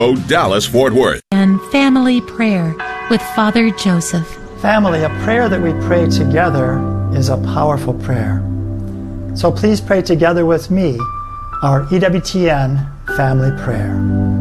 Dallas, Fort Worth. And Family Prayer with Father Joseph. Family, a prayer that we pray together is a powerful prayer. So please pray together with me our EWTN family prayer.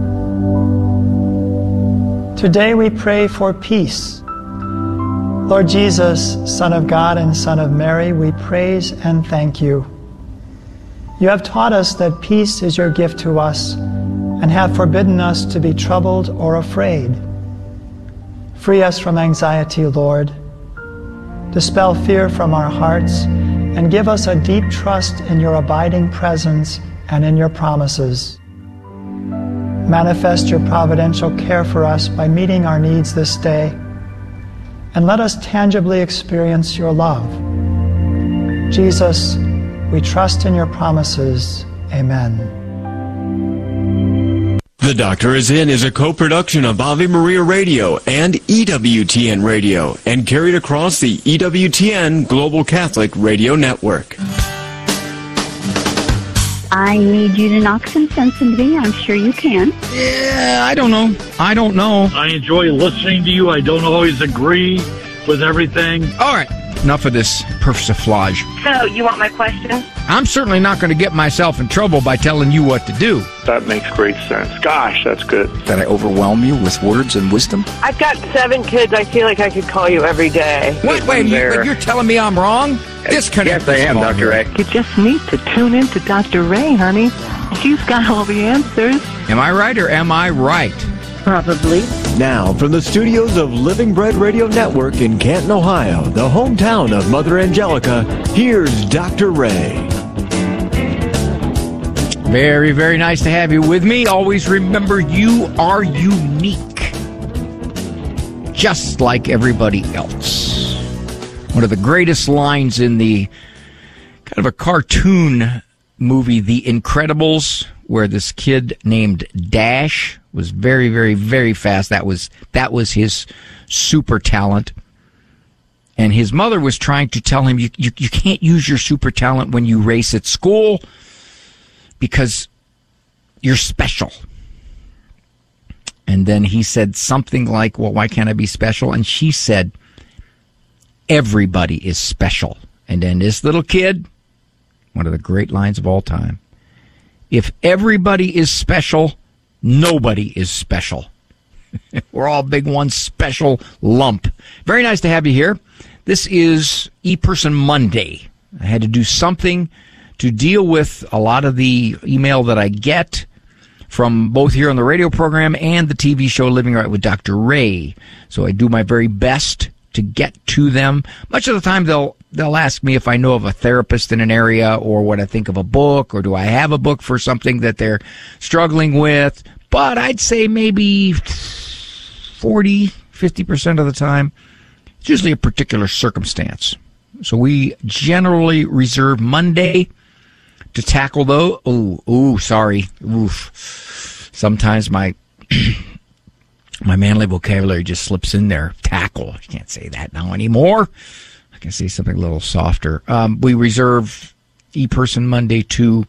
Today we pray for peace. Lord Jesus, Son of God and Son of Mary, we praise and thank you. You have taught us that peace is your gift to us and have forbidden us to be troubled or afraid. Free us from anxiety, Lord. Dispel fear from our hearts and give us a deep trust in your abiding presence and in your promises. Manifest your providential care for us by meeting our needs this day, and let us tangibly experience your love. Jesus, we trust in your promises. Amen. The Doctor Is In is a co-production of Ave Maria Radio and EWTN Radio and carried across the EWTN Global Catholic Radio Network. I need you to knock some sense into me. I'm sure you can. Yeah, I don't know. I enjoy listening to you. I don't always agree with everything. All right, enough of this persiflage. So, you want my question? I'm certainly not going to get myself in trouble by telling you what to do. That makes great sense. Gosh, that's good. That I overwhelm you with words and wisdom? I've got 7 kids. I feel like I could call you every day. Wait, you're telling me I'm wrong? Disconnect. Yes, I am, Dr. Ray. You just need to tune in to Dr. Ray, honey. She's got all the answers. Am I right or am I right? Probably. Now, from the studios of Living Bread Radio Network in Canton, Ohio, the hometown of Mother Angelica, here's Dr. Ray. Very, very nice to have you with me. Always remember, you are unique, just like everybody else. One of the greatest lines in the kind of a cartoon movie, The Incredibles, where this kid named Dash was very, very, very fast. That was his super talent. And his mother was trying to tell him, you can't use your super talent when you race at school because you're special. And then he said something like, well, why can't I be special? And she said, everybody is special. And then this little kid, one of the great lines of all time, if everybody is special, nobody is special. We're all big one special lump. Very nice to have you here. This is ePerson Monday. I had to do something to deal with a lot of the email that I get from both here on the radio program and the TV show Living Right with Dr. Ray. So I do my very best to get to them. Much of the time they'll ask me if I know of a therapist in an area or what I think of a book, or do I have a book for something that they're struggling with. But I'd say maybe 40, 50% of the time, it's usually a particular circumstance. So we generally reserve Monday to tackle those. Sorry. Oof. Sometimes my manly vocabulary just slips in there. Tackle. I can't say that now anymore. I can say something a little softer. We reserve ePerson Monday to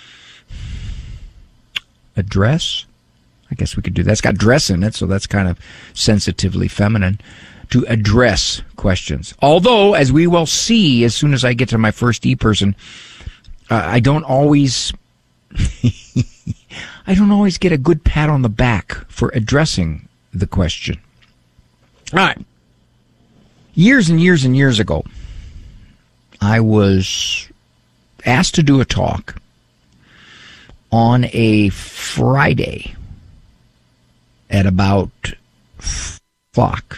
address. I guess we could do that. It's got dress in it, so that's kind of sensitively feminine. To address questions. Although, as we will see as soon as I get to my first ePerson, I don't always get a good pat on the back for addressing the question. All right. Years and years and years ago, I was asked to do a talk on a Friday at about 5:00.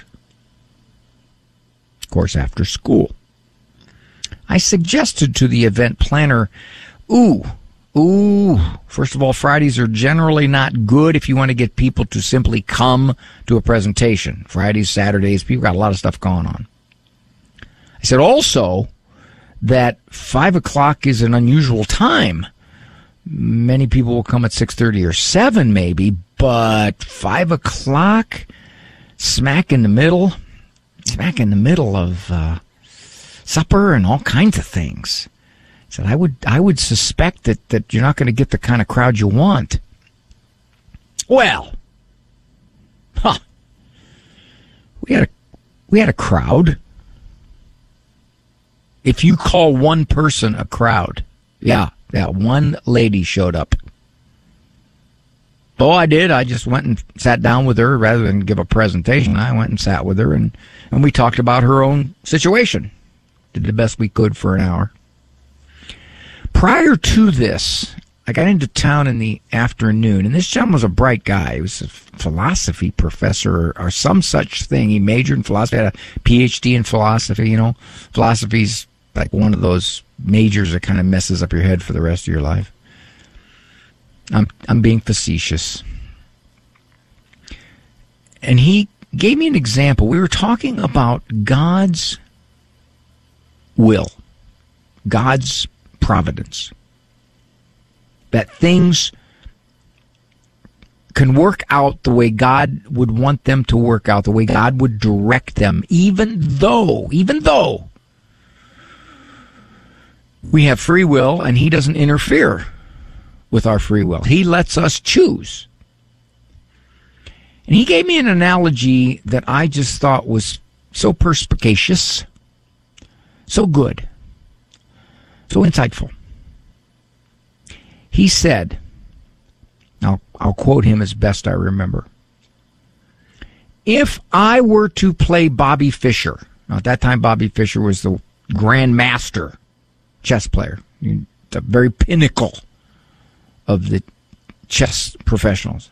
Of course, after school. I suggested to the event planner, first of all, Fridays are generally not good if you want to get people to simply come to a presentation. Fridays, Saturdays, people got a lot of stuff going on. I said also that 5:00 is an unusual time. Many people will come at 6:30 or 7 maybe, but 5:00, smack in the middle of supper and all kinds of things. I said, I would suspect that you're not going to get the kind of crowd you want. Well, We had a crowd. If you call one person a crowd, yeah, one lady showed up. Oh, I did. I just went and sat down with her rather than give a presentation. I went and sat with her, and we talked about her own situation. Did the best we could for an hour. Prior to this, I got into town in the afternoon, and this gentleman was a bright guy. He was a philosophy professor or some such thing. He majored in philosophy, had a PhD in philosophy. You know, philosophy's like one of those majors that kind of messes up your head for the rest of your life. I'm being facetious. And he gave me an example. We were talking about God's will, God's providence, that things can work out the way God would want them to work out, the way God would direct them, even though we have free will and He doesn't interfere with our free will. He lets us choose. And he gave me an analogy that I just thought was so perspicacious, so good, so insightful. He said, I'll quote him as best I remember. If I were to play Bobby Fischer, now at that time Bobby Fischer was the grandmaster chess player, the very pinnacle of the chess professionals.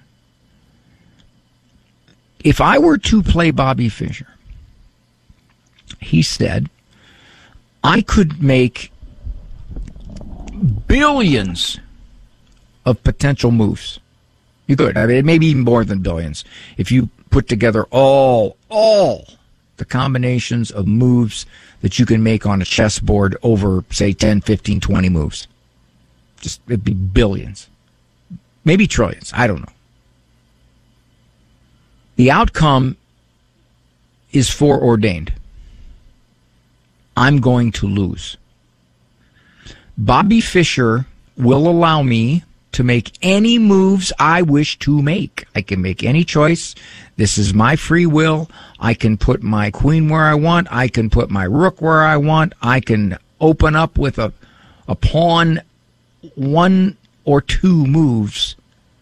If I were to play Bobby Fischer, he said, I could make billions of potential moves. You could. I mean, maybe even more than billions. If you put together all the combinations of moves that you can make on a chessboard over, say, 10, 15, 20 moves. It'd be billions. Maybe trillions. I don't know. The outcome is foreordained. I'm going to lose. Bobby Fischer will allow me to make any moves I wish to make. I can make any choice. This is my free will. I can put my queen where I want. I can put my rook where I want. I can open up with a pawn, one or two moves.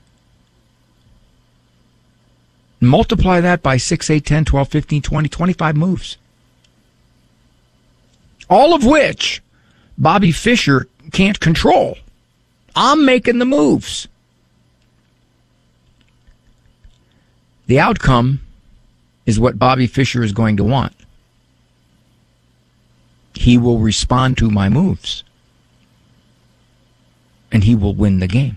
Multiply that by 6, 8, 10, 12, 15, 20, 25 moves. All of which Bobby Fischer can't control. I'm making the moves. The outcome is what Bobby Fischer is going to want. He will respond to my moves. And he will win the game.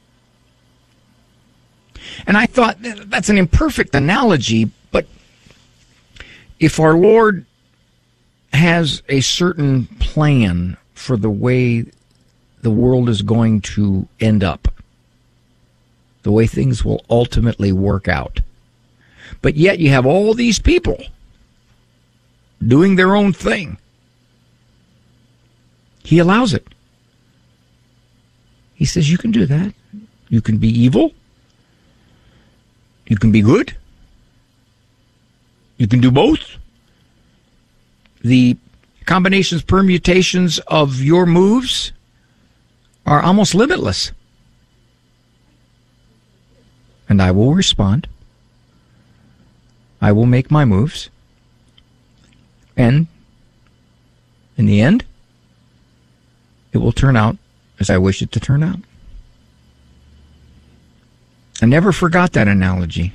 And I thought, that's an imperfect analogy, but if our Lord has a certain plan for the way the world is going to end up, the way things will ultimately work out, but yet you have all these people doing their own thing, He allows it. He says, you can do that. You can be evil. You can be good. You can do both. The combinations, permutations of your moves are almost limitless. And I will respond. I will make my moves. And in the end, it will turn out as I wish it to turn out. I never forgot that analogy.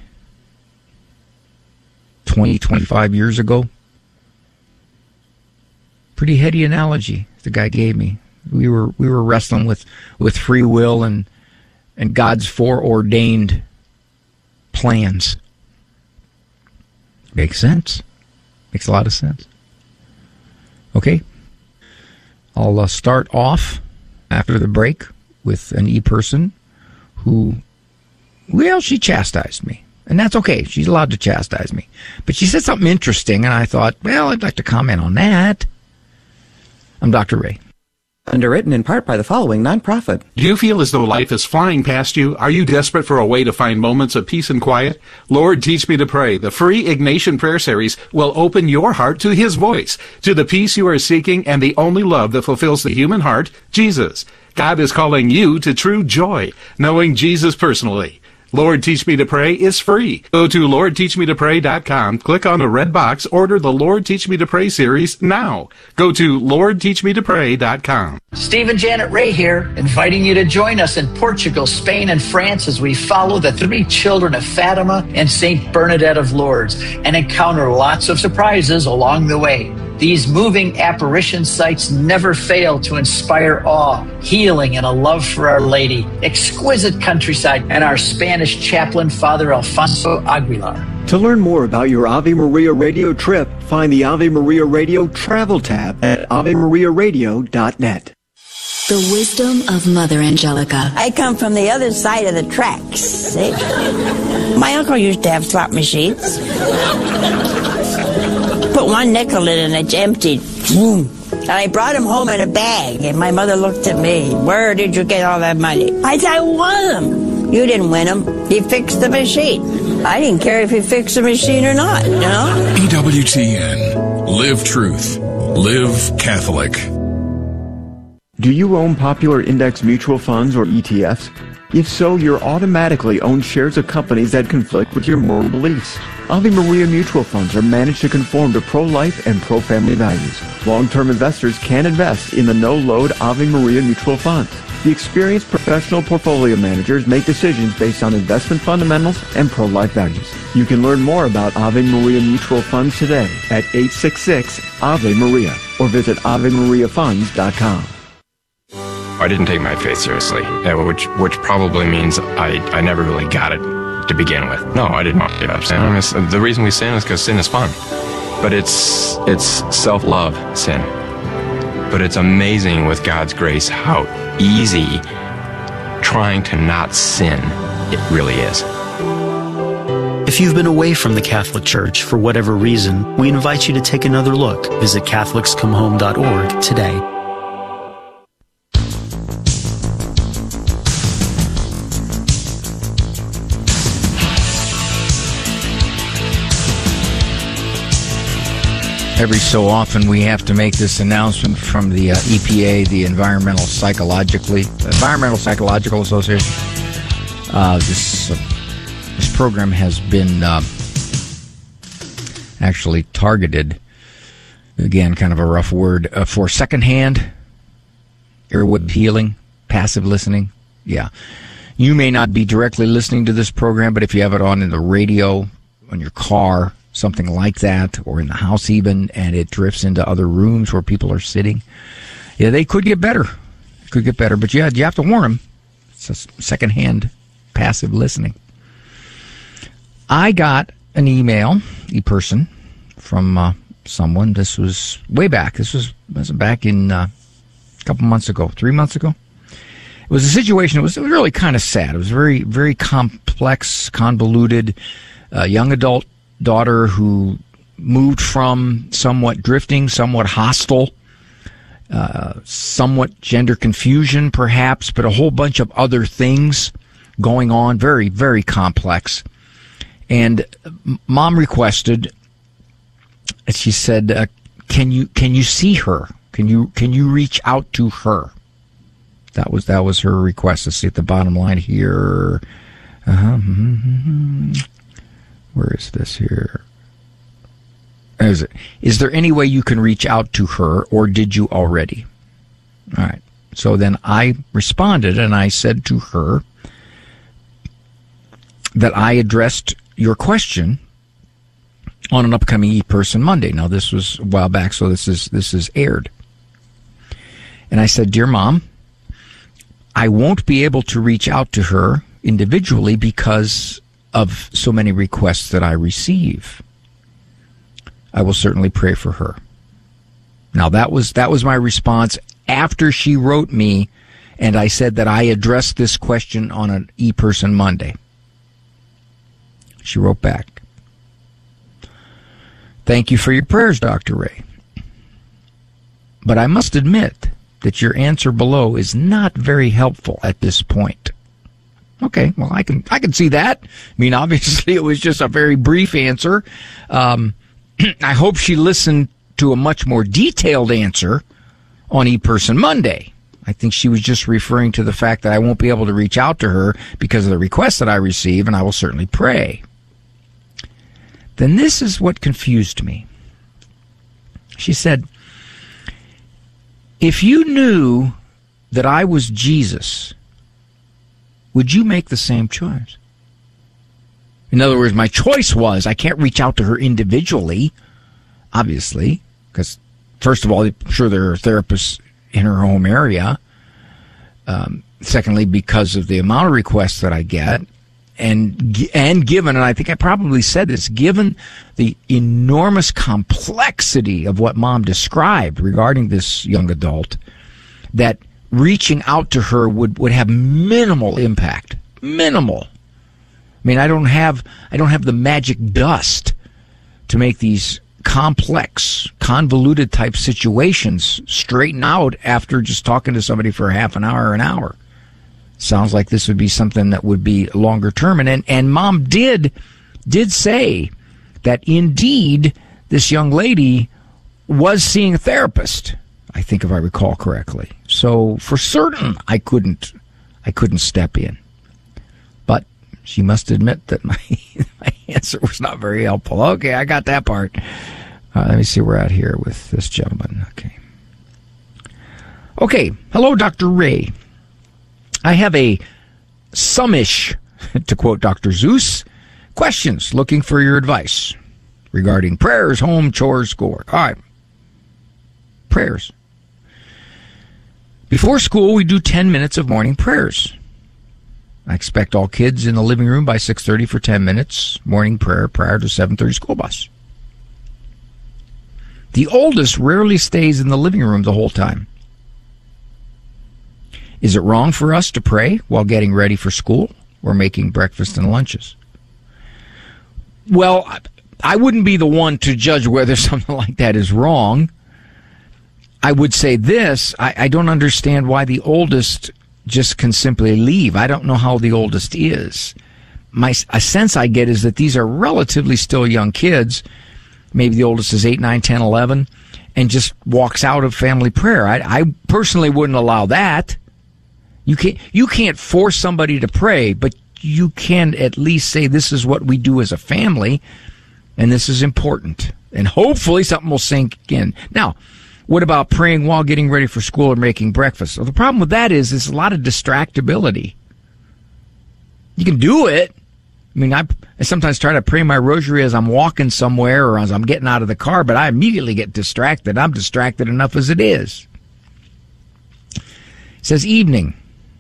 20, 25 years ago. Pretty heady analogy the guy gave me. We were wrestling with free will and God's foreordained plans. Makes sense. Makes a lot of sense. Okay. I'll start off after the break with an e-person who, well, she chastised me. And that's okay. She's allowed to chastise me. But she said something interesting, and I thought, well, I'd like to comment on that. I'm Dr. Ray. Underwritten in part by the following nonprofit. Do you feel as though life is flying past you? Are you desperate for a way to find moments of peace and quiet? Lord, Teach Me to Pray, the free Ignatian prayer series, will open your heart to His voice, to the peace you are seeking and the only love that fulfills the human heart, Jesus. God is calling you to true joy, knowing Jesus personally. Lord, Teach Me to Pray is free. Go to LordTeachMeToPray.com, click on the red box, order the Lord Teach Me to Pray series now. Go to LordTeachMeToPray.com. Steve and Janet Ray here, inviting you to join us in Portugal, Spain, and France as we follow the three children of Fatima and St. Bernadette of Lourdes and encounter lots of surprises along the way. These moving apparition sites never fail to inspire awe, healing, and a love for Our Lady, exquisite countryside, and our Spanish chaplain, Father Alfonso Aguilar. To learn more about your Ave Maria Radio trip, find the Ave Maria Radio travel tab at AveMariaRadio.net. The wisdom of Mother Angelica. I come from the other side of the tracks. See? My uncle used to have slot machines. Put one nickel in and it's emptied. Boom. And I brought him home in a bag, and my mother looked at me. Where did you get all that money? I said, I won them. You didn't win them. He fixed the machine. I didn't care if he fixed the machine or not, you know? EWTN. Live truth. Live Catholic. Do you own popular index mutual funds or ETFs? If so, you're automatically own shares of companies that conflict with your moral beliefs. Ave Maria mutual funds are managed to conform to pro-life and pro-family values. Long-term investors can invest in the no-load Ave Maria mutual funds. The experienced professional portfolio managers make decisions based on investment fundamentals and pro-life values. You can learn more about Ave Maria mutual funds today at 866-AVE-MARIA or visit AveMariaFunds.com. I didn't take my faith seriously, which probably means I never really got it to begin with. No, I didn't want to give up sin. The reason we sin is because sin is fun. But it's self-love sin. But it's amazing with God's grace how easy trying to not sin it really is. If you've been away from the Catholic Church for whatever reason, we invite you to take another look. Visit CatholicsComeHome.org today. Every so often we have to make this announcement from the EPA, the Environmental Psychological Association. This program has been actually targeted, again, kind of a rough word, for secondhand earwig healing, passive listening. Yeah. You may not be directly listening to this program, but if you have it on in the radio, on your car, something like that, or in the house even, and it drifts into other rooms where people are sitting. Yeah, they could get better. But you have to warn them. It's a secondhand passive listening. I got an email, e-person, from someone. This was way back. This was back in a couple months ago, 3 months ago. It was a situation, it was really kind of sad. It was very, very complex, convoluted, young adult daughter who moved from somewhat drifting, somewhat hostile, somewhat gender confusion perhaps, but a whole bunch of other things going on, very, very complex. And mom requested, she said, can you see her? Can you reach out to her? That was her request. Let's see at the bottom line here. Where is this here? Is there any way you can reach out to her, or did you already? All right. So then I responded, and I said to her that I addressed your question on an upcoming ePerson Monday. Now, this was a while back, so this is aired. And I said, Dear Mom, I won't be able to reach out to her individually because of so many requests that I receive. I will certainly pray for her. Now that was my response after she wrote me, and I said that I addressed this question on an ePerson Monday. She wrote back, Thank you for your prayers, Dr. Ray. But I must admit that your answer below is not very helpful at this point. Okay, well, I can see that. I mean, obviously, it was just a very brief answer. I hope she listened to a much more detailed answer on ePerson Monday. I think she was just referring to the fact that I won't be able to reach out to her because of the request that I receive, and I will certainly pray. Then this is what confused me. She said, if you knew that I was Jesus, would you make the same choice? In other words, my choice was, I can't reach out to her individually, obviously, because first of all, I'm sure there are therapists in her home area. Secondly, because of the amount of requests that I get, and given, and I think I probably said this, given the enormous complexity of what Mom described regarding this young adult, that reaching out to her would have minimal impact. Minimal. I mean, I don't have the magic dust to make these complex, convoluted type situations straighten out after just talking to somebody for half an hour or an hour. Sounds like this would be something that would be longer term. And Mom did say that indeed this young lady was seeing a therapist, I think, if I recall correctly. So for certain, I couldn't step in. But she must admit that my answer was not very helpful. Okay, I got that part. Let me see where we're at here with this gentleman. Okay. Hello, Dr. Ray. I have a summish, to quote Dr. Zeus, questions looking for your advice regarding prayers, home, chores, schoolwork. All right. Prayers. Before school, we do 10 minutes of morning prayers. I expect all kids in the living room by 6:30 for 10 minutes morning prayer prior to 7:30 school bus. The oldest rarely stays in the living room the whole time. Is it wrong for us to pray while getting ready for school or making breakfast and lunches? Well, I wouldn't be the one to judge whether something like that is wrong. I would say this, I don't understand why the oldest just can simply leave. I don't know how the oldest is. A sense I get is that these are relatively still young kids. Maybe the oldest is 8, 9, 10, 11, and just walks out of family prayer. I personally wouldn't allow that. You can't force somebody to pray, but you can at least say this is what we do as a family, and this is important. And hopefully something will sink in. Now, what about praying while getting ready for school or making breakfast? Well, the problem with that is there's a lot of distractibility. You can do it. I mean, I sometimes try to pray my rosary as I'm walking somewhere or as I'm getting out of the car, but I immediately get distracted. I'm distracted enough as it is. It says evening.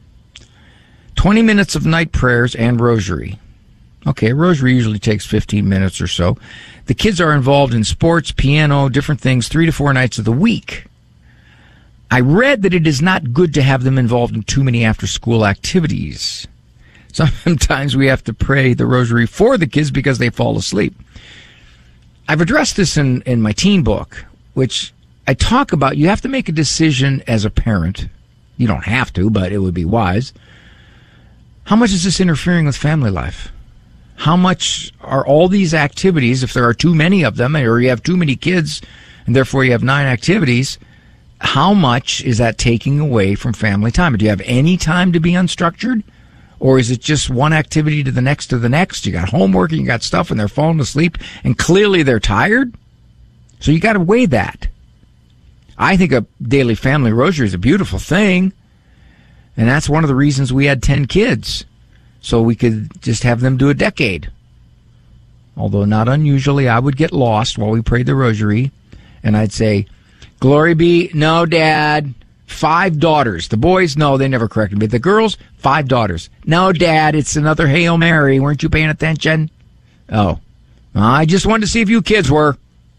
20 minutes of night prayers and rosary. Okay, rosary usually takes 15 minutes or so. The kids are involved in sports, piano, different things, 3 to 4 nights of the week. I read that it is not good to have them involved in too many after-school activities. Sometimes we have to pray the rosary for the kids because they fall asleep. I've addressed this in my teen book, which I talk about. You have to make a decision as a parent. You don't have to, but it would be wise. How much is this interfering with family life? How much are all these activities, if there are too many of them, or you have too many kids, and therefore you have 9 activities, how much is that taking away from family time? Do you have any time to be unstructured? Or is it just one activity to the next to the next? You got homework and you got stuff and they're falling asleep, and clearly they're tired? So you got to weigh that. I think a daily family rosary is a beautiful thing. And that's one of the reasons we had 10 kids, so we could just have them do a decade. Although not unusually, I would get lost while we prayed the rosary, and I'd say, glory be, no, Dad, 5 daughters. The boys, no, they never corrected me. The girls, 5 daughters. No, Dad, it's another Hail Mary. Weren't you paying attention? Oh, I just wanted to see if you kids were.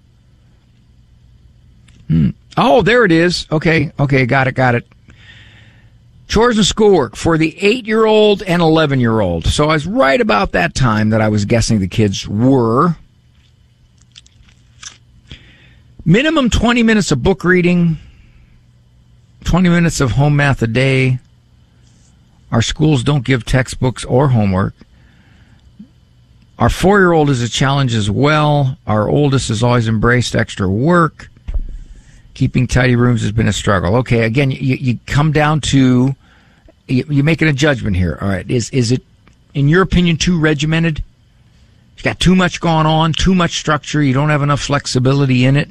Oh, there it is. Okay, got it. Chores and schoolwork for the 8-year-old and 11-year-old. So I was right about that time that I was guessing the kids were. Minimum 20 minutes of book reading, 20 minutes of home math a day. Our schools don't give textbooks or homework. Our 4-year-old is a challenge as well. Our oldest has always embraced extra work. Keeping tidy rooms has been a struggle. Okay, again, you come down to, you're making a judgment here. All right, is it, in your opinion, too regimented? You got too much going on, too much structure. You don't have enough flexibility in it.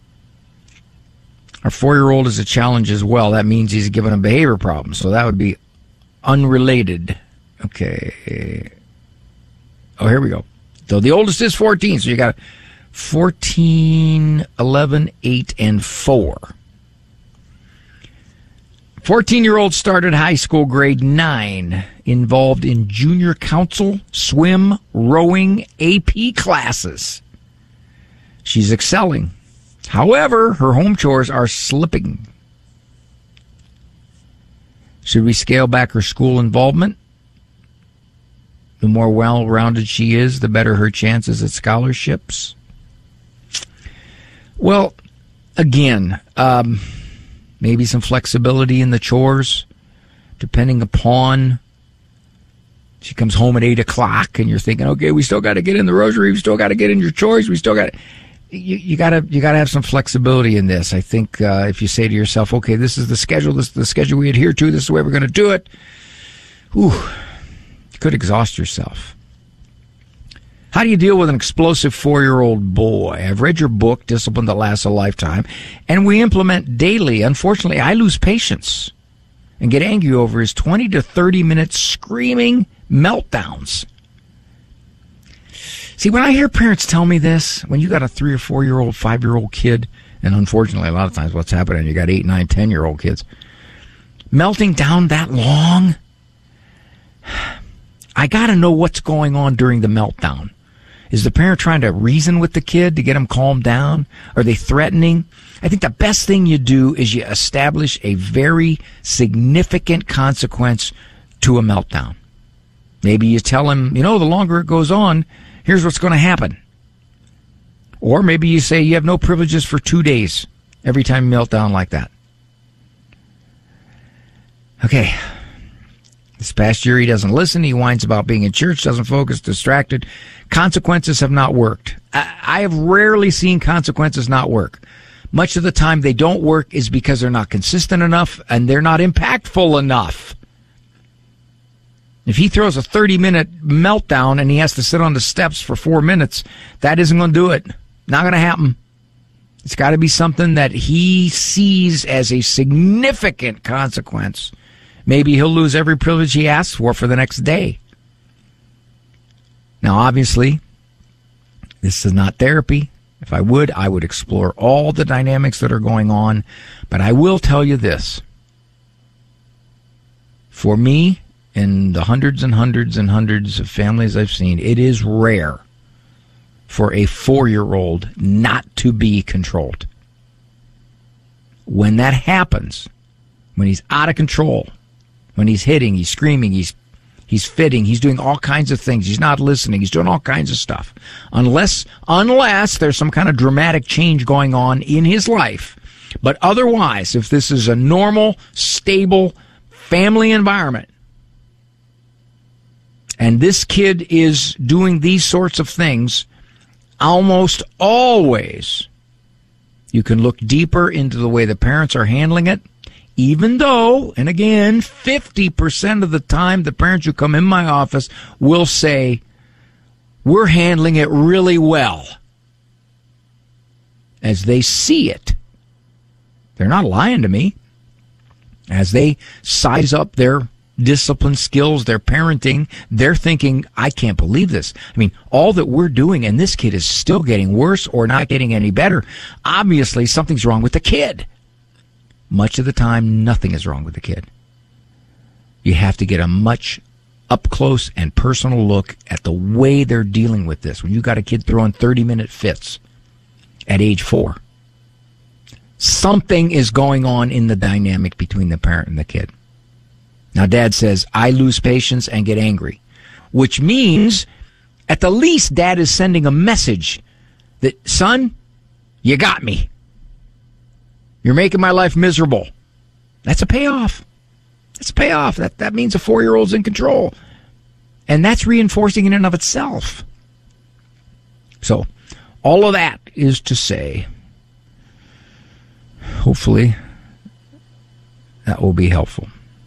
Our 4-year-old is a challenge as well. That means he's given a behavior problem. So that would be unrelated. Okay. Oh, here we go. So the oldest is 14. So you got 14, 11, 8, and 4. 14-year-old started high school grade 9, involved in junior council, swim, rowing, AP classes. She's excelling. However, her home chores are slipping. Should we scale back her school involvement? The more well-rounded she is, the better her chances at scholarships. Well, again, maybe some flexibility in the chores, depending upon, she comes home at 8 o'clock and you're thinking, okay, we still got to get in the rosary, we still got to get in your chores, we still got to, you got to have some flexibility in this. I think if you say to yourself, okay, this is the schedule we adhere to, this is the way we're going to do it, you could exhaust yourself. How do you deal with an explosive 4-year-old boy? I've read your book, Discipline That Lasts a Lifetime, and we implement daily. Unfortunately, I lose patience and get angry over his 20 to 30-minute screaming meltdowns. See, when I hear parents tell me this, when you got a 3 or 4-year-old, 5-year-old kid, and unfortunately a lot of times what's happening, you got 8, 9, 10-year-old kids, melting down that long, I got to know what's going on during the meltdown. Is the parent trying to reason with the kid to get him calmed down? Are they threatening? I think the best thing you do is you establish a very significant consequence to a meltdown. Maybe you tell him, the longer it goes on, here's what's going to happen. Or maybe you say you have no privileges for 2 days every time you melt down like that. Okay. This past year, he doesn't listen. He whines about being in church, doesn't focus, distracted. Consequences have not worked. I have rarely seen consequences not work. Much of the time they don't work is because they're not consistent enough and they're not impactful enough. If he throws a 30-minute meltdown and he has to sit on the steps for 4 minutes, that isn't going to do it. Not going to happen. It's got to be something that he sees as a significant consequence. Maybe he'll lose every privilege he asks for the next day. Now, obviously, this is not therapy. If I would explore all the dynamics that are going on. But I will tell you this. For me, in the hundreds and hundreds and hundreds of families I've seen, it is rare for a 4-year-old not to be controlled. When that happens, when he's out of control, when he's hitting, he's screaming, he's fitting, he's doing all kinds of things, he's not listening, he's doing all kinds of stuff. Unless there's some kind of dramatic change going on in his life. But otherwise, if this is a normal, stable family environment, and this kid is doing these sorts of things, almost always you can look deeper into the way the parents are handling it. Even though, and again, 50% of the time the parents who come in my office will say, we're handling it really well. As they see it. They're not lying to me. As they size up their discipline skills, their parenting, they're thinking, I can't believe this. I mean, all that we're doing and this kid is still getting worse or not getting any better. Obviously, something's wrong with the kid. Much of the time, nothing is wrong with the kid. You have to get a much up-close and personal look at the way they're dealing with this. When you got a kid throwing 30-minute fits at age 4, something is going on in the dynamic between the parent and the kid. Now, Dad says, I lose patience and get angry, which means, at the least, Dad is sending a message that, son, you got me. You're making my life miserable. That's a payoff. That's a payoff. That means a 4-year-old's in control. And that's reinforcing in and of itself. So, all of that is to say, hopefully, that will be helpful.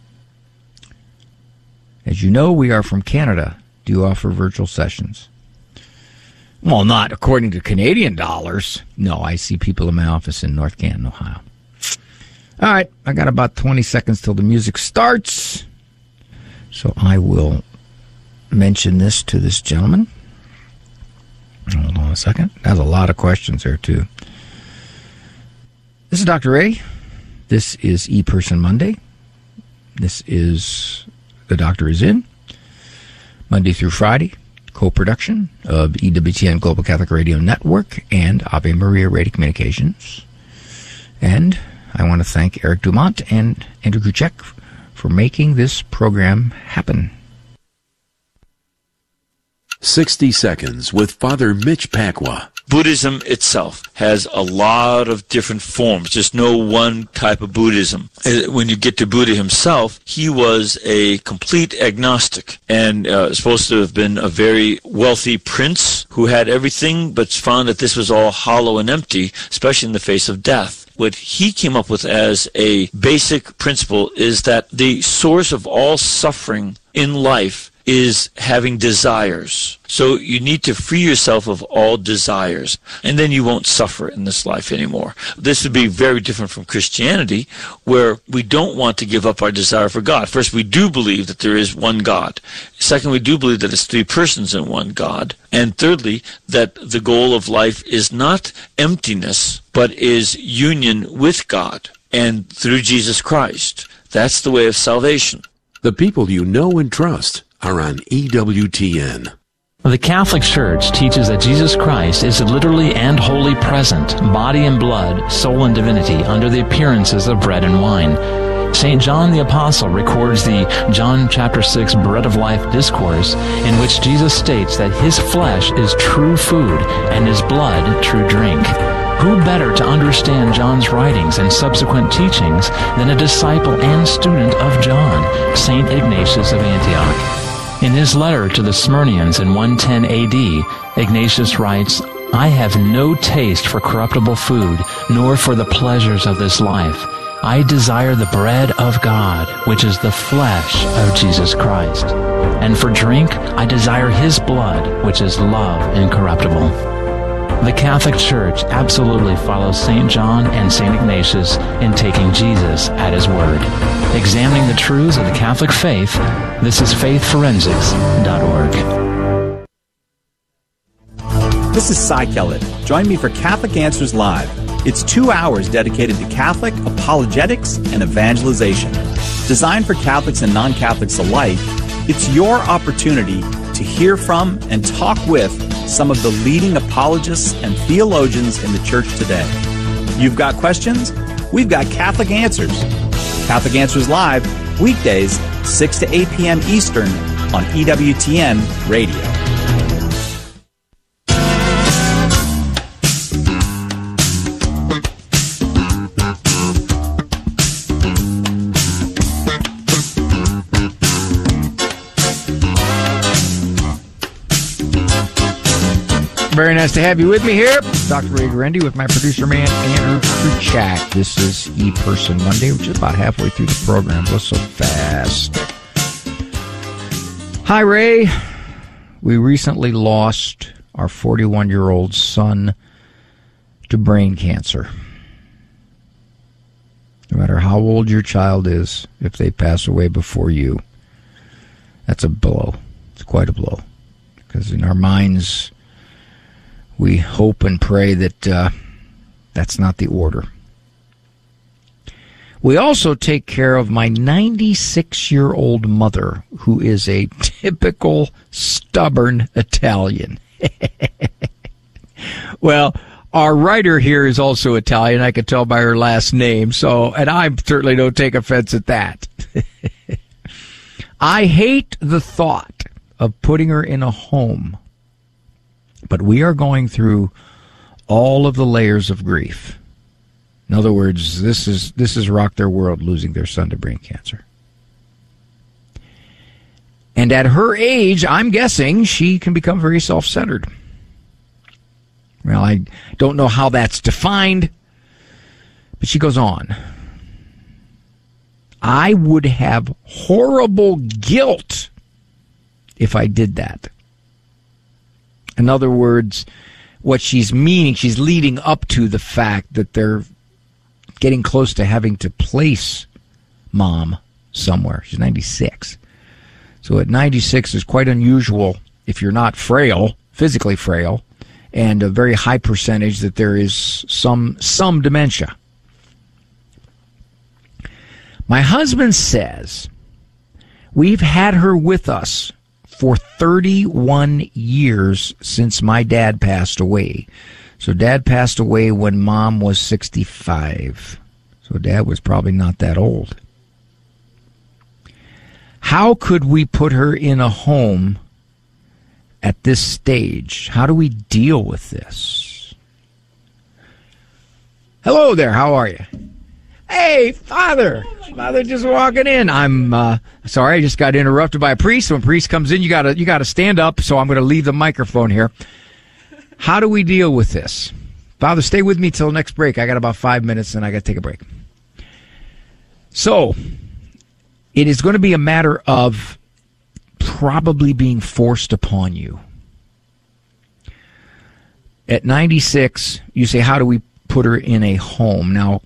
As you know, we are from Canada. Do you offer virtual sessions? Well, not according to Canadian dollars. No, I see people in my office in North Canton, Ohio. All right, I got about 20 seconds till the music starts. So I will mention this to this gentleman. Hold on a second. That's a lot of questions there, too. This is Dr. Ray. This is ePerson Monday. This is The Doctor Is In. Monday through Friday, co-production of EWTN Global Catholic Radio Network and Ave Maria Radio Communications. And I want to thank Eric Dumont and Andrew Kuchek for making this program happen. 60 Seconds with Father Mitch Pacwa. Buddhism itself has a lot of different forms, just no one type of Buddhism. When you get to Buddha himself, he was a complete agnostic and supposed to have been a very wealthy prince who had everything, but found that this was all hollow and empty, especially in the face of death. What he came up with as a basic principle is that the source of all suffering in life is having desires. So you need to free yourself of all desires, and then you won't suffer in this life anymore. This would be very different from Christianity, where we don't want to give up our desire for God. First, we do believe that there is one God. Second, we do believe that it's 3 persons in one God. And thirdly, that the goal of life is not emptiness, but is union with God and through Jesus Christ. That's the way of salvation. The people you know and trust are on EWTN. The Catholic Church teaches that Jesus Christ is literally and wholly present, body and blood, soul and divinity, under the appearances of bread and wine. St. John the Apostle records the John chapter 6 Bread of Life discourse, in which Jesus states that his flesh is true food and his blood true drink. Who better to understand John's writings and subsequent teachings than a disciple and student of John, St. Ignatius of Antioch? In his letter to the Smyrnians in 110 AD, Ignatius writes, "I have no taste for corruptible food, nor for the pleasures of this life. I desire the bread of God, which is the flesh of Jesus Christ. And for drink, I desire his blood, which is love incorruptible." The Catholic Church absolutely follows St. John and St. Ignatius in taking Jesus at his word. Examining the truths of the Catholic faith, this is faithforensics.org. This is Cy Kellett. Join me for Catholic Answers Live. It's 2 hours dedicated to Catholic apologetics and evangelization. Designed for Catholics and non-Catholics alike, it's your opportunity to hear from and talk with some of the leading apologists and theologians in the church today. You've got questions? We've got Catholic Answers. Catholic Answers Live, weekdays, 6 to 8 p.m. Eastern on EWTN Radio. Very nice to have you with me here. Dr. Ray Guarendi with my producer man, Andrew Kuchak. This is ePerson Monday. We're just about halfway through the program. It goes so fast. Hi, Ray. We recently lost our 41-year-old son to brain cancer. No matter how old your child is, if they pass away before you, that's a blow. It's quite a blow. Because in our minds, we hope and pray that that's not the order. We also take care of my 96-year-old mother, who is a typical stubborn Italian. Well, our writer here is also Italian. I could tell by her last name. And I certainly don't take offense at that. I hate the thought of putting her in a home. But we are going through all of the layers of grief. In other words, this is rocked their world, losing their son to brain cancer. And at her age, I'm guessing she can become very self-centered. Well, I don't know how that's defined, but she goes on. I would have horrible guilt if I did that. In other words, what she's meaning, she's leading up to the fact that they're getting close to having to place Mom somewhere. She's 96. So at 96 is quite unusual if you're not frail, physically frail, and a very high percentage that there is some dementia. My husband says we've had her with us for 31 years since my dad passed away. So Dad passed away when Mom was 65. So Dad was probably not that old. How could we put her in a home at this stage? How do we deal with this? Hello there, how are you? Hey, Father just walking in. I'm sorry, I just got interrupted by a priest. When a priest comes in, you gotta stand up, so I'm going to leave the microphone here. How do we deal with this? Father, stay with me till next break. I got about 5 minutes, and I got to take a break. So, it is going to be a matter of probably being forced upon you. At 96, you say, how do we put her in a home? Now,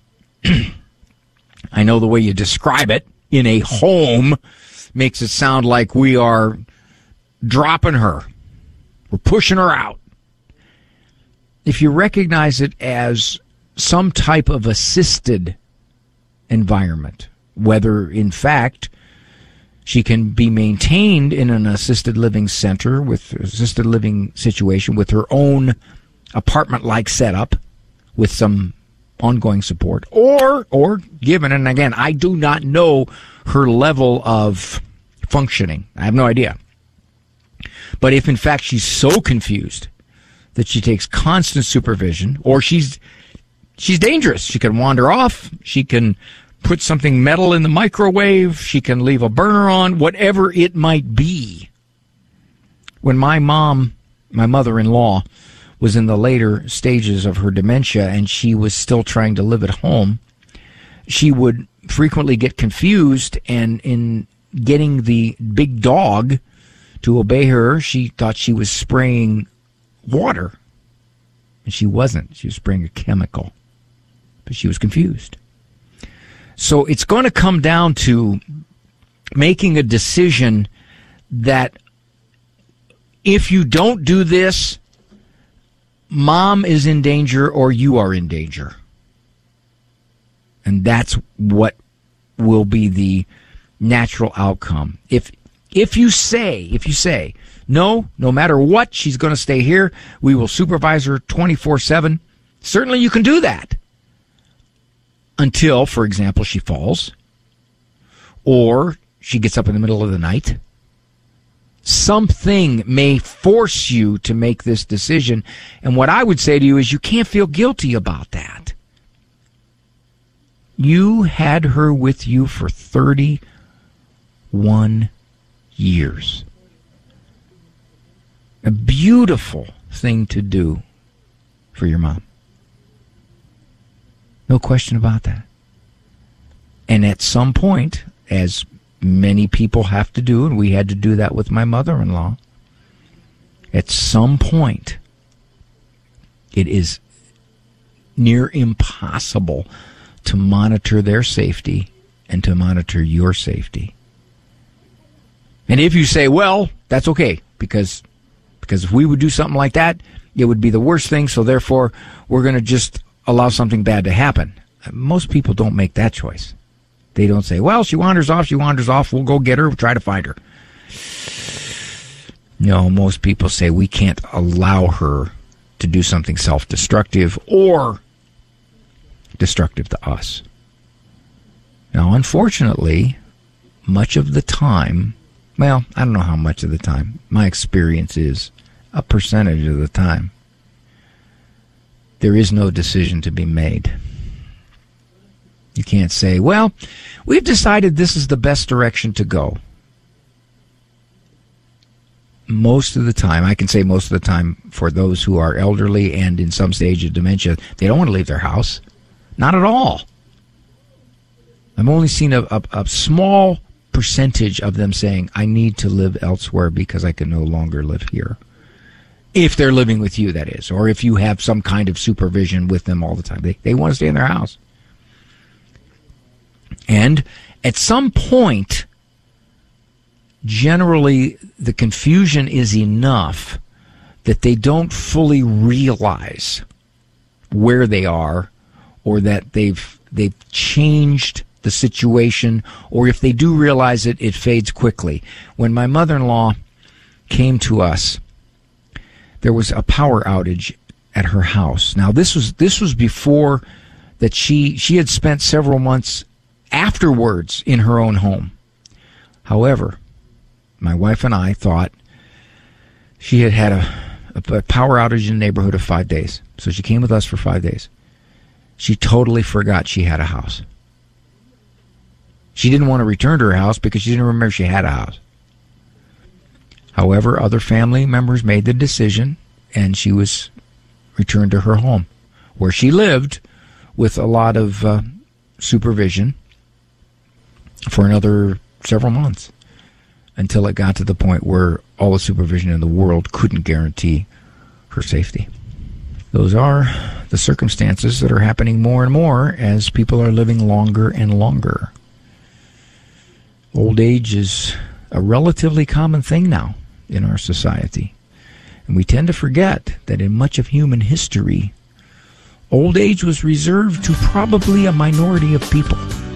I know the way you describe it, in a home, makes it sound like we are dropping her. We're pushing her out. If you recognize it as some type of assisted environment, whether in fact she can be maintained in an assisted living center with assisted living situation with her own apartment-like setup with some ongoing support, or given, and again, I do not know her level of functioning. I have no idea. But if in fact she's so confused that she takes constant supervision, or she's dangerous, she can wander off, she can put something metal in the microwave, she can leave a burner on, whatever it might be. When my mother-in-law, was in the later stages of her dementia and she was still trying to live at home, she would frequently get confused, and in getting the big dog to obey her, she thought she was spraying water. And she wasn't. She was spraying a chemical. But she was confused. So it's going to come down to making a decision that if you don't do this, Mom is in danger or you are in danger. And that's what will be the natural outcome. If you say, no matter what, she's going to stay here, we will supervise her 24/7, certainly you can do that. Until, for example, she falls, or she gets up in the middle of the night. Something may force you to make this decision. And what I would say to you is you can't feel guilty about that. You had her with you for 31 years. A beautiful thing to do for your mom. No question about that. And at some point, as many people have to do, and we had to do that with my mother-in-law, at some point, it is near impossible to monitor their safety and to monitor your safety. And if you say, well, that's okay, because if we would do something like that, it would be the worst thing, so therefore we're going to just allow something bad to happen. Most people don't make that choice. They don't say, well, she wanders off, we'll go get her, we'll try to find her. No, most people say we can't allow her to do something self-destructive or destructive to us. Now, unfortunately, much of the time, well, I don't know how much of the time, my experience is a percentage of the time, there is no decision to be made. You can't say, well, we've decided this is the best direction to go. Most of the time, I can say most of the time, for those who are elderly and in some stage of dementia, they don't want to leave their house. Not at all. I've only seen a small percentage of them saying, I need to live elsewhere because I can no longer live here. If they're living with you, that is, or if you have some kind of supervision with them all the time. They want to stay in their house. And at some point, generally, the confusion is enough that they don't fully realize where they are, or that they've changed the situation, or if they do realize it, it fades quickly. When my mother-in-law came to us, there was a power outage at her house. Now, this was before that she had spent several months afterwards in her own home. However, my wife and I thought she had a power outage in the neighborhood of 5 days. So she came with us for 5 days. She totally forgot she had a house. She didn't want to return to her house because she didn't remember she had a house. However, other family members made the decision, and she was returned to her home, where she lived with a lot of supervision for another several months, until it got to the point where all the supervision in the world couldn't guarantee her safety. Those are the circumstances that are happening more and more as people are living longer and longer. Old age is a relatively common thing now in our society. And we tend to forget that in much of human history, old age was reserved to probably a minority of people.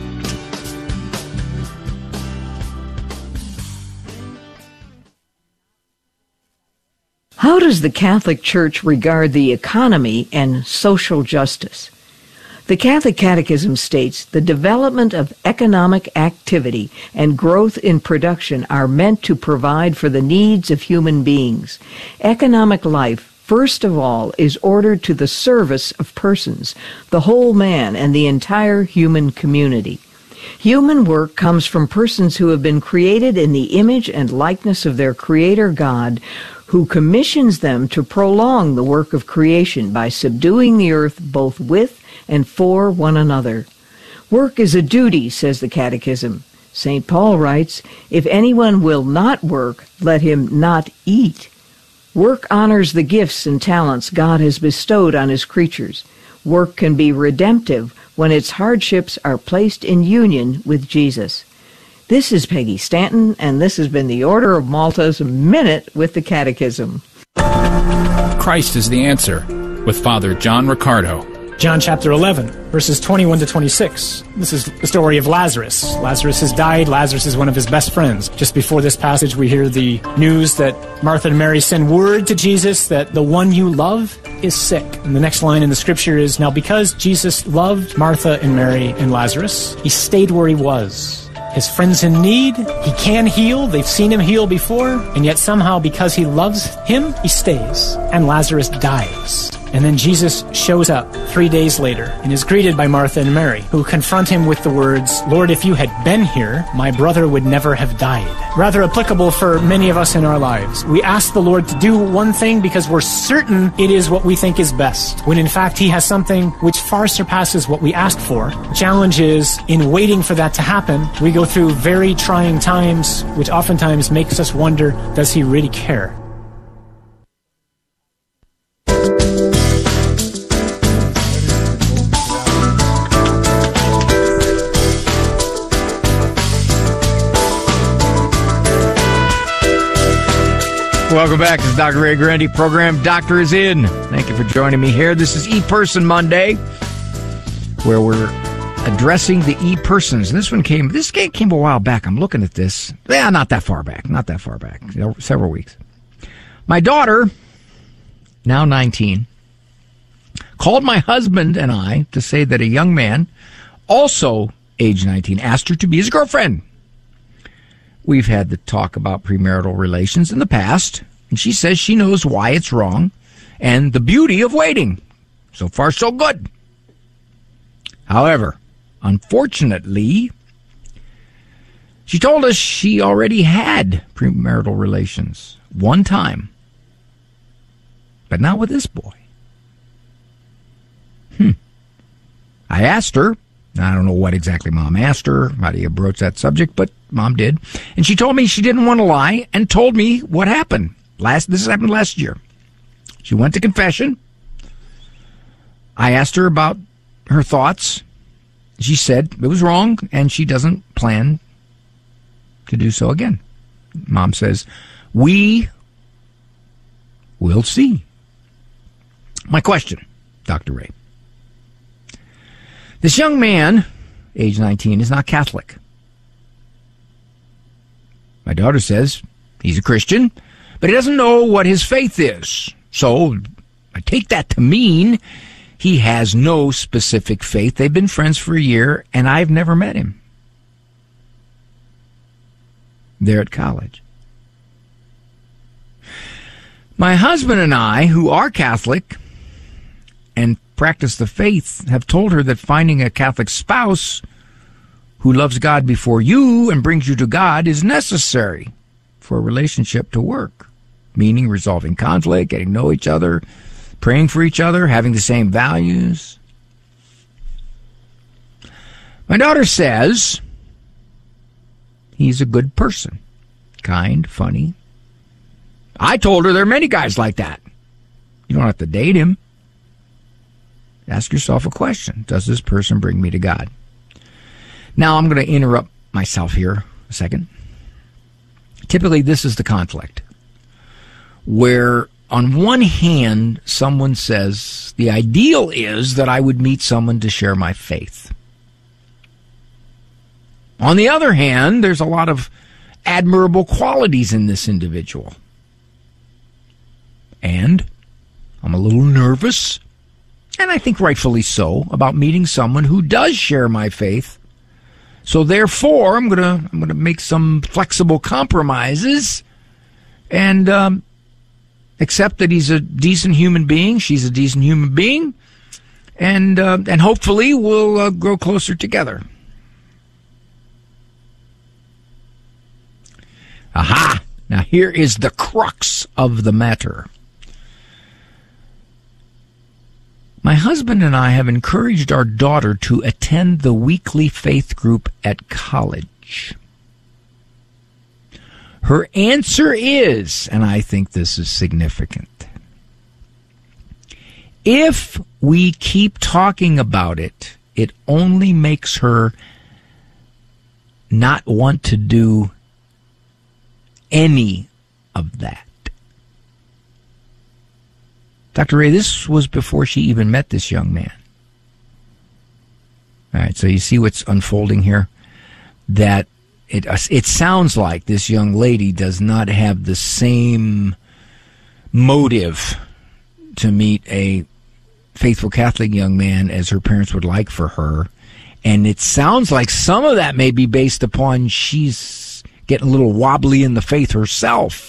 How does the Catholic Church regard the economy and social justice? The Catholic Catechism states the development of economic activity and growth in production are meant to provide for the needs of human beings. Economic life, first of all, is ordered to the service of persons, the whole man, and the entire human community. Human work comes from persons who have been created in the image and likeness of their Creator God, who commissions them to prolong the work of creation by subduing the earth both with and for one another. Work is a duty, says the Catechism. St. Paul writes, if anyone will not work, let him not eat. Work honors the gifts and talents God has bestowed on his creatures. Work can be redemptive when its hardships are placed in union with Jesus. This is Peggy Stanton, and this has been the Order of Malta's Minute with the Catechism. Christ is the Answer, with Father John Riccardo. John chapter 11, verses 21 to 26. This is the story of Lazarus. Lazarus has died. Lazarus is one of his best friends. Just before this passage, we hear the news that Martha and Mary send word to Jesus that the one you love is sick. And the next line in the scripture is, now because Jesus loved Martha and Mary and Lazarus, he stayed where he was. His friend's in need. He can heal. They've seen him heal before. And yet somehow, because he loves him, he stays. And Lazarus dies. And then Jesus shows up 3 days later and is greeted by Martha and Mary, who confront him with the words, Lord, if you had been here, my brother would never have died. Rather applicable for many of us in our lives. We ask the Lord to do one thing because we're certain it is what we think is best, when in fact he has something which far surpasses what we asked for. The challenge is, in waiting for that to happen, we go through very trying times, which oftentimes makes us wonder, does he really care? Welcome back. This is Dr. Ray Guarendi. Program Doctor is in. Thank you for joining me here. This is E-Person Monday, where we're addressing the E-Persons. This came a while back. I'm looking at this. Yeah, not that far back. Several weeks. My daughter, now 19, called my husband and I to say that a young man, also age 19, asked her to be his girlfriend. We've had the talk about premarital relations in the past, and she says she knows why it's wrong and the beauty of waiting. So far, so good. However, Unfortunately, she told us she already had premarital relations one time, but not with this boy. I asked her, I don't know what exactly Mom asked her, how do you broach that subject, but Mom did. And she told me she didn't want to lie and told me what happened. This happened last year. She went to confession. I asked her about her thoughts. She said it was wrong and she doesn't plan to do so again. Mom says, we will see. My question, Dr. Ray. This young man, age 19, is not Catholic. My daughter says he's a Christian, but he doesn't know what his faith is. So I take that to mean he has no specific faith. They've been friends for a year, and I've never met him. They're at college. My husband and I, who are Catholic and practice the faith, have told her that finding a Catholic spouse who loves God before you and brings you to God is necessary for a relationship to work, meaning resolving conflict, getting to know each other, praying for each other, having the same values. My daughter says he's a good person, kind, funny. I told her there are many guys like that. You don't have to date him. Ask yourself a question. Does this person bring me to God? Now, I'm going to interrupt myself here a second. Typically, this is the conflict where, on one hand, someone says, the ideal is that I would meet someone to share my faith. On the other hand, there's a lot of admirable qualities in this individual. And I'm a little nervous, and I think rightfully so, about meeting someone who does share my faith. So therefore, I'm gonna make some flexible compromises and accept that he's a decent human being, she's a decent human being, and hopefully we'll grow closer together. Aha! Now here is the crux of the matter. My husband and I have encouraged our daughter to attend the weekly faith group at college. Her answer is, and I think this is significant, if we keep talking about it, it only makes her not want to do any of that. Dr. Ray, this was before she even met this young man. All right, so you see what's unfolding here? That it sounds like this young lady does not have the same motive to meet a faithful Catholic young man as her parents would like for her. And it sounds like some of that may be based upon she's getting a little wobbly in the faith herself.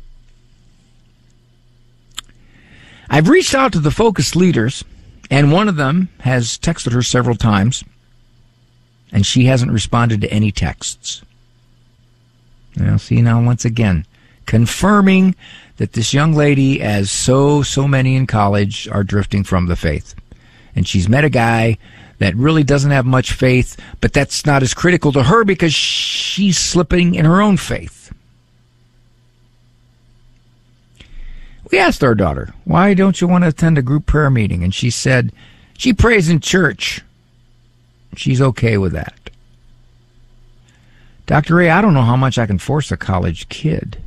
I've reached out to the Focus leaders, and one of them has texted her several times, and she hasn't responded to any texts. Now, see, now once again, confirming that this young lady, as so many in college, are drifting from the faith. And she's met a guy that really doesn't have much faith, but that's not as critical to her because she's slipping in her own faith. We asked our daughter, why don't you want to attend a group prayer meeting? And she said, she prays in church. She's okay with that. Dr. Ray, I don't know how much I can force a college kid.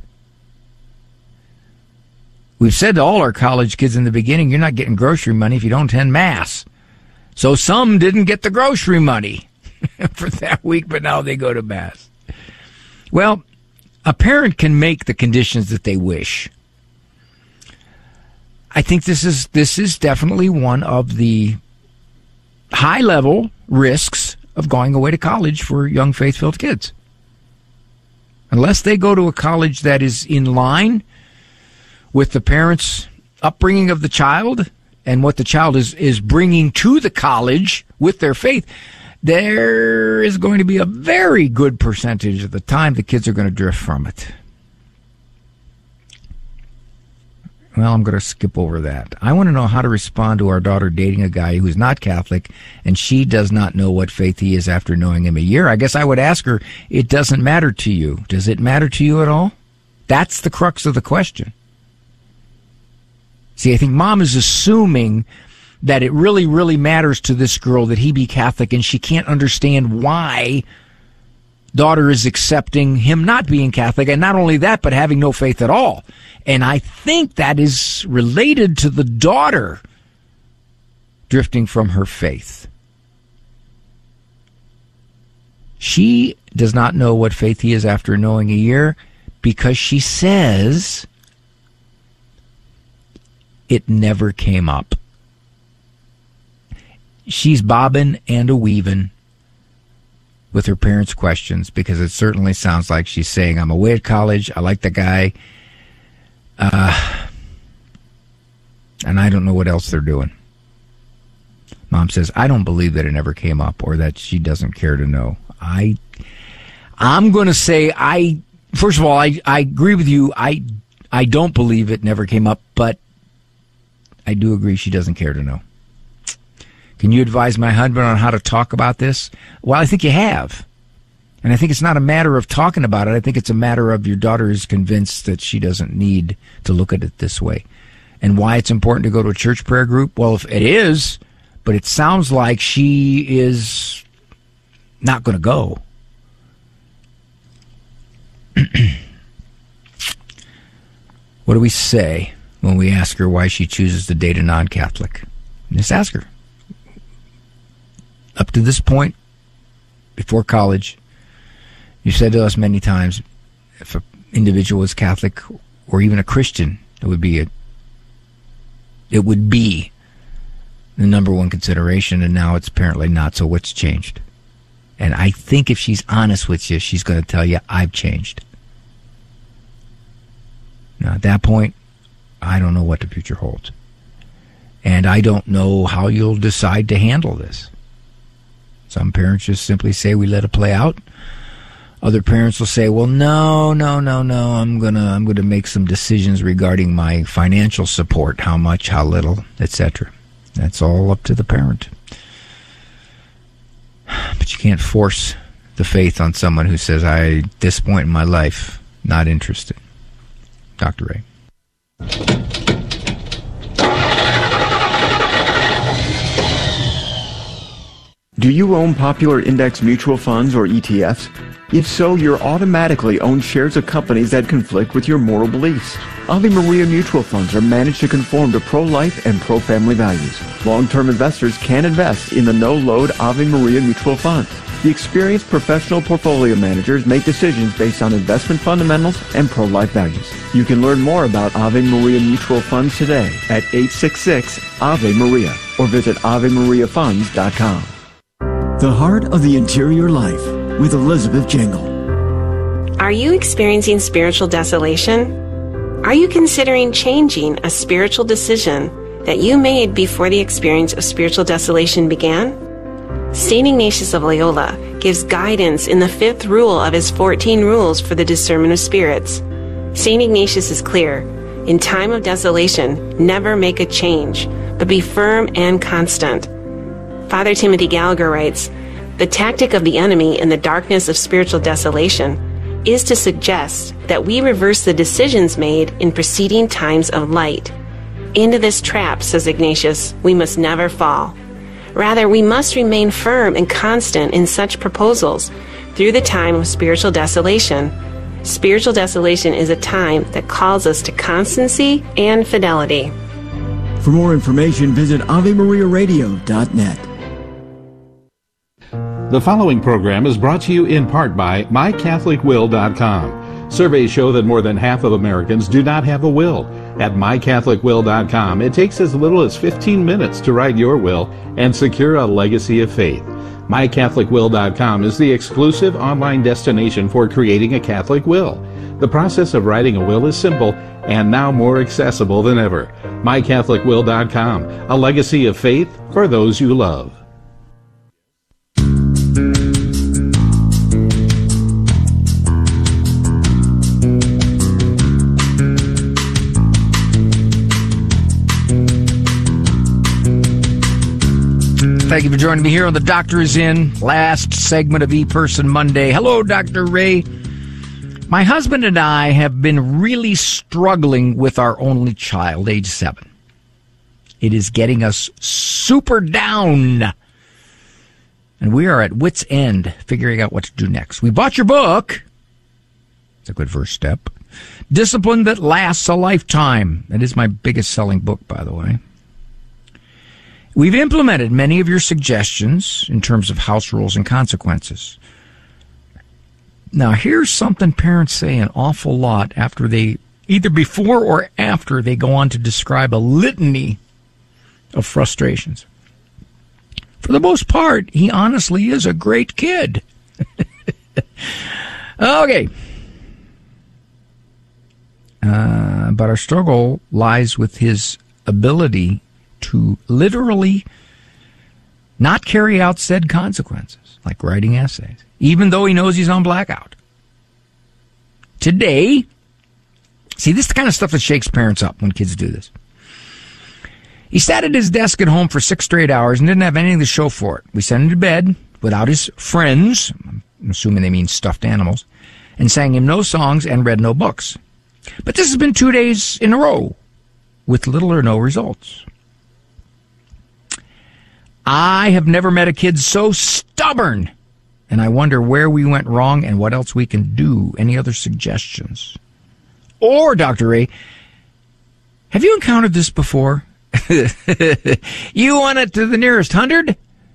We've said to all our college kids in the beginning, you're not getting grocery money if you don't attend Mass. So some didn't get the grocery money for that week, but now they go to Mass. Well, a parent can make the conditions that they wish. I think this is definitely one of the high-level risks of going away to college for young faith-filled kids. Unless they go to a college that is in line with the parents' upbringing of the child and what the child is bringing to the college with their faith, there is going to be a very good percentage of the time the kids are going to drift from it. Well, I'm going to skip over that. I want to know how to respond to our daughter dating a guy who's not Catholic, and she does not know what faith he is after knowing him a year. I guess I would ask her, it doesn't matter to you. Does it matter to you at all? That's the crux of the question. See, I think Mom is assuming that it really, really matters to this girl that he be Catholic, and she can't understand why daughter is accepting him not being Catholic, and not only that, but having no faith at all. And I think that is related to the daughter drifting from her faith. She does not know what faith he is after knowing a year because she says it never came up. She's bobbing and a-weaving with her parents' questions because it certainly sounds like she's saying, I'm away at college, I like the guy, and I don't know what else they're doing. Mom says, I don't believe that it never came up or that she doesn't care to know. I'm going to say, first of all, I agree with you. I don't believe it never came up, but I do agree she doesn't care to know. Can you advise my husband on how to talk about this? Well, I think you have. And I think it's not a matter of talking about it. I think it's a matter of your daughter is convinced that she doesn't need to look at it this way. And why it's important to go to a church prayer group? Well, if it is, but it sounds like she is not going to go. What do we say when we ask her why she chooses to date a non-Catholic? Just ask her. Up to this point, before college, you said to us many times, if an individual is Catholic or even a Christian, it would be the number one consideration, and now it's apparently not. So what's changed? And I think if she's honest with you, she's going to tell you, I've changed. Now, at that point, I don't know what the future holds. And I don't know how you'll decide to handle this. Some parents just simply say, we let it play out. Other parents will say, well, no, I'm gonna make some decisions regarding my financial support, how much, how little, etc. That's all up to the parent. But you can't force the faith on someone who says, at this point in my life, not interested. Dr. Ray. Do you own popular index mutual funds or ETFs? If so, you're automatically own shares of companies that conflict with your moral beliefs. Ave Maria mutual funds are managed to conform to pro-life and pro-family values. Long-term investors can invest in the no-load Ave Maria mutual funds. The experienced professional portfolio managers make decisions based on investment fundamentals and pro-life values. You can learn more about Ave Maria mutual funds today at 866-AVE-MARIA or visit AveMariaFunds.com. The Heart of the Interior Life with Elizabeth Jingle. Are you experiencing spiritual desolation? Are you considering changing a spiritual decision that you made before the experience of spiritual desolation began? St. Ignatius of Loyola gives guidance in the 5th rule of his 14 rules for the discernment of spirits. St. Ignatius is clear. In time of desolation, never make a change, but be firm and constant. Father Timothy Gallagher writes, the tactic of the enemy in the darkness of spiritual desolation is to suggest that we reverse the decisions made in preceding times of light. Into this trap, says Ignatius, we must never fall. Rather, we must remain firm and constant in such proposals through the time of spiritual desolation. Spiritual desolation is a time that calls us to constancy and fidelity. For more information, visit AveMariaRadio.net. The following program is brought to you in part by MyCatholicWill.com. Surveys show that more than half of Americans do not have a will. At MyCatholicWill.com, it takes as little as 15 minutes to write your will and secure a legacy of faith. MyCatholicWill.com is the exclusive online destination for creating a Catholic will. The process of writing a will is simple and now more accessible than ever. MyCatholicWill.com, a legacy of faith for those you love. Thank you for joining me here on The Doctor Is In, last segment of E-Person Monday. Hello, Dr. Ray. My husband and I have been really struggling with our only child, age 7. It is getting us super down. And we are at wit's end figuring out what to do next. We bought your book. It's a good first step. Discipline That Lasts a Lifetime. That is my biggest selling book, by the way. We've implemented many of your suggestions in terms of house rules and consequences. Now, here's something parents say an awful lot after they, either before or after they go on to describe a litany of frustrations. For the most part, he honestly is a great kid. Okay. But our struggle lies with his ability to literally not carry out said consequences, like writing essays, even though he knows he's on blackout. Today, see, this is the kind of stuff that shakes parents up when kids do this. He sat at his desk at home for 6 straight hours and didn't have anything to show for it. We sent him to bed without his friends, I'm assuming they mean stuffed animals, and sang him no songs and read no books. But this has been 2 days in a row with little or no results. I have never met a kid so stubborn, and I wonder where we went wrong and what else we can do. Any other suggestions? Or, Dr. Ray, have you encountered this before? You want it to the nearest 100?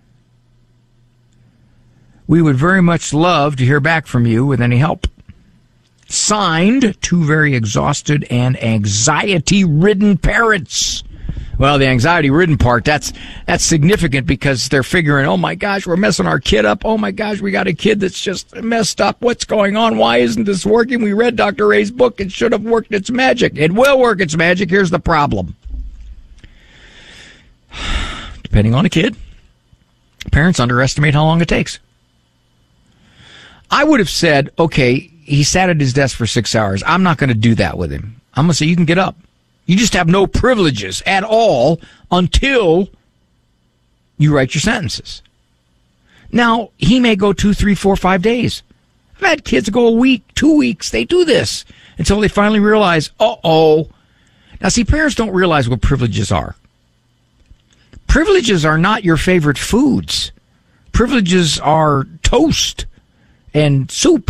We would very much love to hear back from you with any help. Signed, 2 very exhausted and anxiety-ridden parents. Well, the anxiety-ridden part, that's significant because they're figuring, oh my gosh, we're messing our kid up. Oh my gosh, we got a kid that's just messed up. What's going on? Why isn't this working? We read Dr. Ray's book. It should have worked its magic. It will work its magic. Here's the problem. Depending on a kid, parents underestimate how long it takes. I would have said, okay, he sat at his desk for 6 hours. I'm not going to do that with him. I'm going to say, you can get up. You just have no privileges at all until you write your sentences. Now, he may go 2, 3, 4, 5 days. I've had kids go a week, 2 weeks. They do this until they finally realize, uh-oh. Now, see, parents don't realize what privileges are. Privileges are not your favorite foods. Privileges are toast and soup,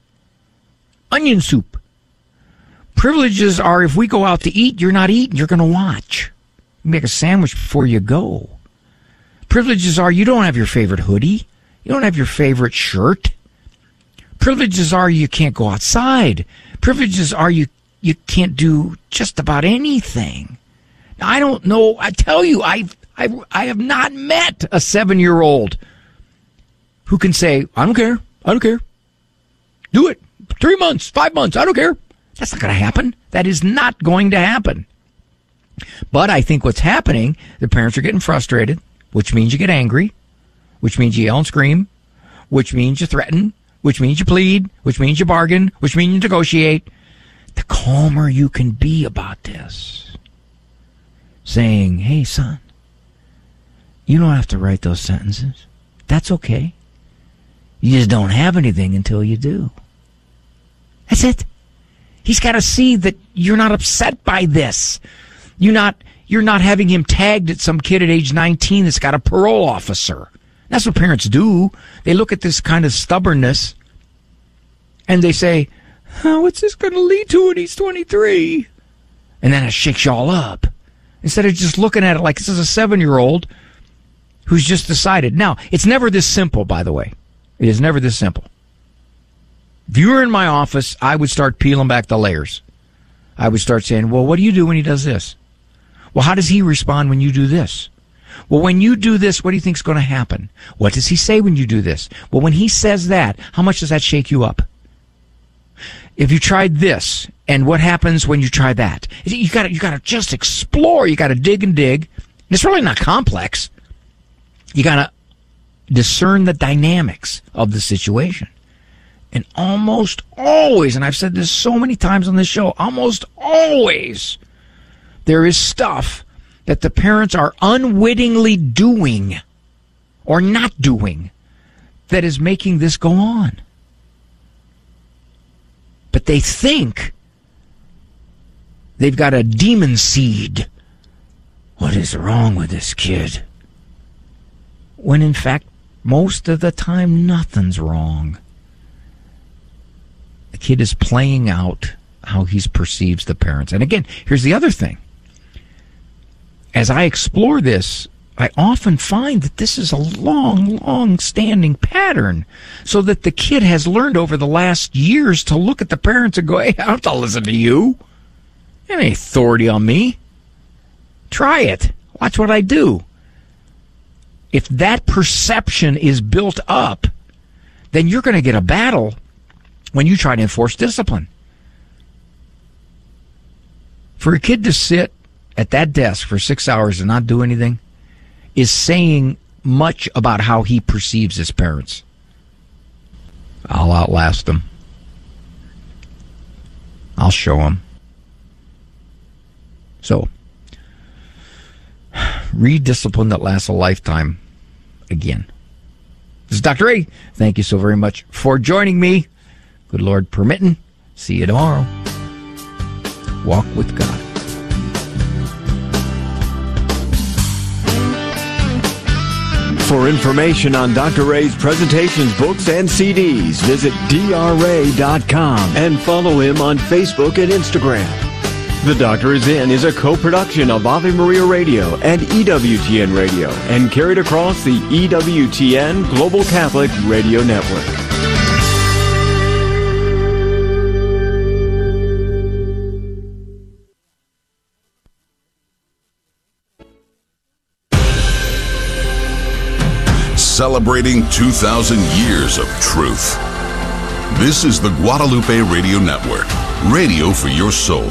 onion soup. Privileges are if we go out to eat, you're not eating, you're going to watch. You make a sandwich before you go. Privileges are you don't have your favorite hoodie. You don't have your favorite shirt. Privileges are you can't go outside. Privileges are you can't do just about anything. Now, I don't know. I tell you, I have not met a 7-year-old who can say, I don't care. I don't care. Do it. 3 months, 5 months. I don't care. That's not going to happen. That is not going to happen. But I think what's happening, the parents are getting frustrated, which means you get angry, which means you yell and scream, which means you threaten, which means you plead, which means you bargain, which means you negotiate. The calmer you can be about this, saying, hey, son, you don't have to write those sentences. That's okay. You just don't have anything until you do. That's it. He's got to see that you're not upset by this. You're not having him tagged at some kid at age 19 that's got a parole officer. That's what parents do. They look at this kind of stubbornness and they say, oh, what's this going to lead to when he's 23? And then it shakes you all up. Instead of just looking at it like this is a 7-year-old who's just decided. Now, it's never this simple, by the way. It is never this simple. If you were in my office, I would start peeling back the layers. I would start saying, well, what do you do when he does this? Well, how does he respond when you do this? Well, when you do this, what do you think is going to happen? What does he say when you do this? Well, when he says that, how much does that shake you up? If you tried this, and what happens when you try that? You got to just explore. You got to dig and dig. And it's really not complex. You got to discern the dynamics of the situation. And almost always, and I've said this so many times on this show, almost always there is stuff that the parents are unwittingly doing or not doing that is making this go on. But they think they've got a demon seed. What is wrong with this kid? When in fact, most of the time, nothing's wrong. The kid is playing out how he perceives the parents. And again, here's the other thing. As I explore this, I often find that this is a long-standing pattern, so that the kid has learned over the last years to look at the parents and go, hey, I don't have to listen to you. You have any authority on me. Try it. Watch what I do. If that perception is built up, then you're going to get a battle when you try to enforce discipline. For a kid to sit at that desk for 6 hours and not do anything is saying much about how he perceives his parents. I'll outlast them. I'll show him. So, read Discipline That Lasts a Lifetime again. This is Dr. A. Thank you so very much for joining me. Good Lord permitting. See you tomorrow. Walk with God. For information on Dr. Ray's presentations, books, and CDs, visit drray.com and follow him on Facebook and Instagram. The Doctor Is In is a co-production of Ave Maria Radio and EWTN Radio and carried across the EWTN Global Catholic Radio Network. Celebrating 2,000 years of truth. This is the Guadalupe Radio Network, radio for your soul.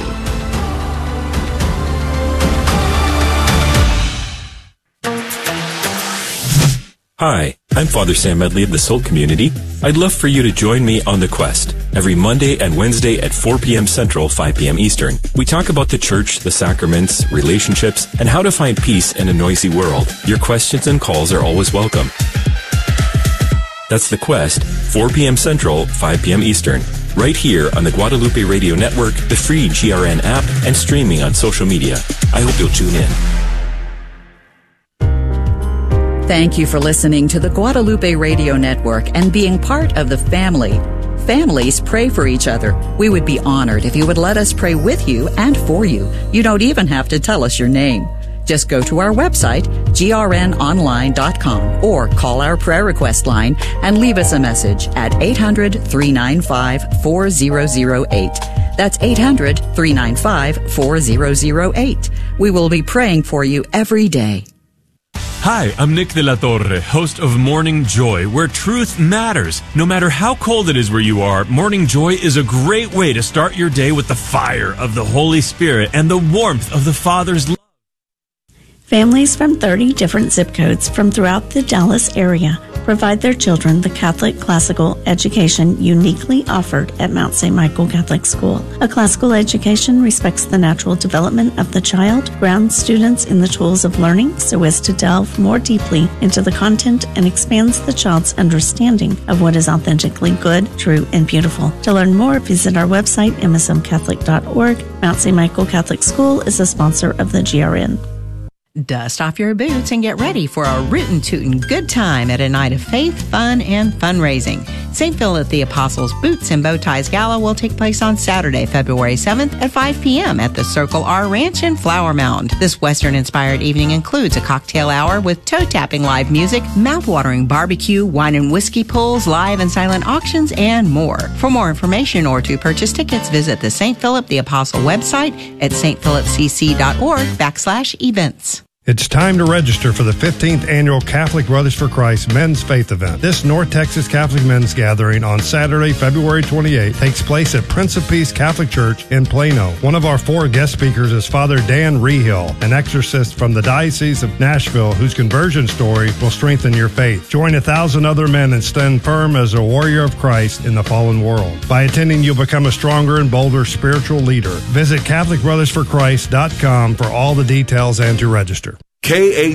Hi, I'm Father Sam Medley of the Soul Community. I'd love for you to join me on The Quest every Monday and Wednesday at 4 p.m. Central, 5 p.m. Eastern. We talk about the church, the sacraments, relationships, and how to find peace in a noisy world. Your questions and calls are always welcome. That's The Quest, 4 p.m. Central, 5 p.m. Eastern. Right here on the Guadalupe Radio Network, the free GRN app, and streaming on social media. I hope you'll tune in. Thank you for listening to the Guadalupe Radio Network and being part of the family. Families pray for each other. We would be honored if you would let us pray with you and for you. You don't even have to tell us your name. Just go to our website, grnonline.com, or call our prayer request line and leave us a message at 800-395-4008. That's 800-395-4008. We will be praying for you every day. Hi, I'm Nick de la Torre, host of Morning Joy, where truth matters. No matter how cold it is where you are, Morning Joy is a great way to start your day with the fire of the Holy Spirit and the warmth of the Father's love. Families from 30 different zip codes from throughout the Dallas area provide their children the Catholic classical education uniquely offered at Mount St. Michael Catholic School. A classical education respects the natural development of the child, grounds students in the tools of learning so as to delve more deeply into the content, and expands the child's understanding of what is authentically good, true, and beautiful. To learn more, visit our website, msmcatholic.org. Mount St. Michael Catholic School is a sponsor of the GRN. Dust off your boots and get ready for a rootin' tootin' good time at a night of faith, fun, and fundraising. St. Philip the Apostles Boots and Bow Ties Gala will take place on Saturday, February 7th at 5 p.m. at the Circle R Ranch in Flower Mound. This Western-inspired evening includes a cocktail hour with toe-tapping live music, mouth-watering barbecue, wine and whiskey pulls, live and silent auctions, and more. For more information or to purchase tickets, visit the St. Philip the Apostle website at stphilipcc.org/events. It's time to register for the 15th Annual Catholic Brothers for Christ Men's Faith Event. This North Texas Catholic Men's Gathering on Saturday, February 28th takes place at Prince of Peace Catholic Church in Plano. One of our 4 guest speakers is Father Dan Rehill, an exorcist from the Diocese of Nashville whose conversion story will strengthen your faith. Join 1,000 other men and stand firm as a warrior of Christ in the fallen world. By attending, you'll become a stronger and bolder spiritual leader. Visit CatholicBrothersForChrist.com for all the details and to register. KATH